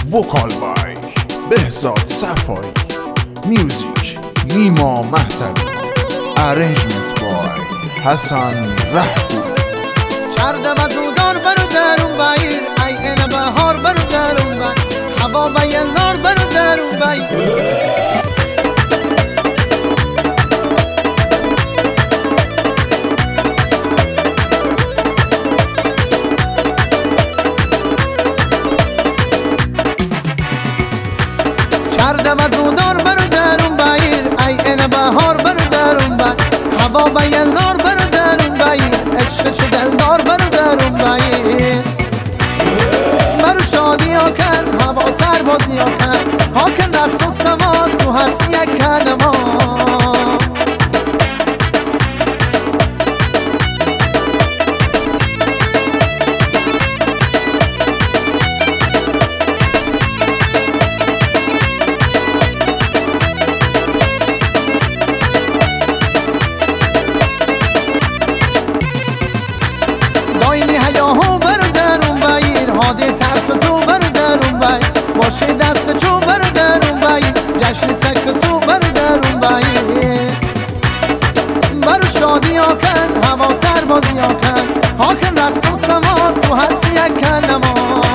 وکال بای بهزاد صفایی، میوزیک نیما مهدوی، ارنجمنت بای حسن رهبو. چرده وزودار برو درون بایر، ای اینه بهار برو درون بایر، هوا و یلدار برو درون بایر. چرده وزودار برو درون بایر، ای اینه بهار برو درون بایر، هوا و یلدار برو درون بایر، عشق چه دلدار برو درون بایر. برو شادی ها کن، هوا سربازی ها کن، ها کن رقص و سما، تو هستی یک کلما. دایلی هیاهو برو درون بایر، هاده ترس تو برو درون بایر، باشه دست چو برو درون بایر، جشن سکسو برو درون بایر. برو شادی ها کن، هوا سربازی ها کن، ها کن رقص و سما، تو هستی یک کلما.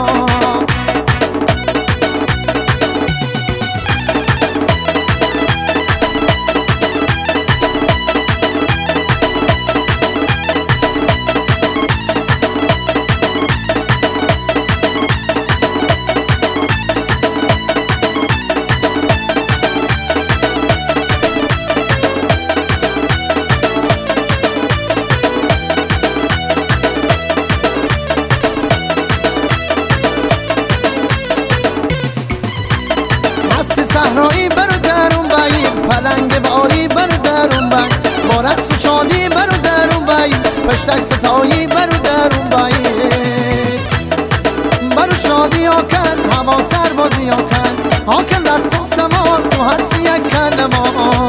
صحرایی برو درون بایر، پلنگ باری برو درون بایر، با رقص و شادی برو درون بایر، پشتک ستایی برو درون بایر. برو شادی ها کن، هوا سربازی ها کن، ها کن رقص و سما، تو هستی یک کلما.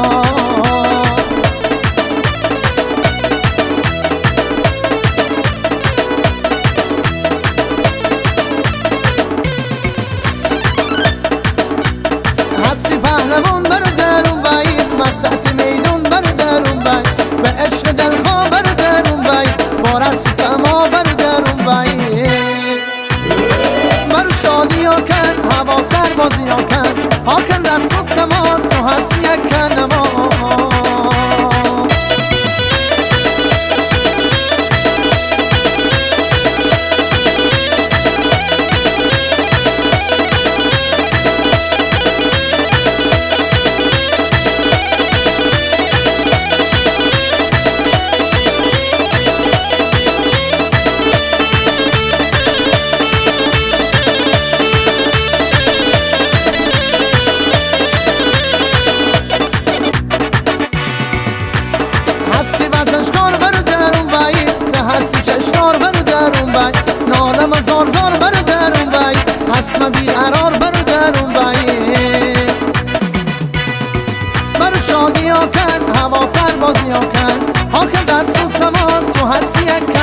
پهلوان برو درون بایر، وسط میدون برو درون بایر، به عشق دلها برو درون بایر، با رقص و سما برو درون بایر. برو شادی ها کن، هوا سربازی ها کن، ها کن رقص و سما، تو هستی یک کلما. نالم زار زار برو درون بایر، حسم بیقرار برو درون بایر. برو شادی ها کن، هوا سربازی ها کن، ها کن درس و سما، تو هستی یک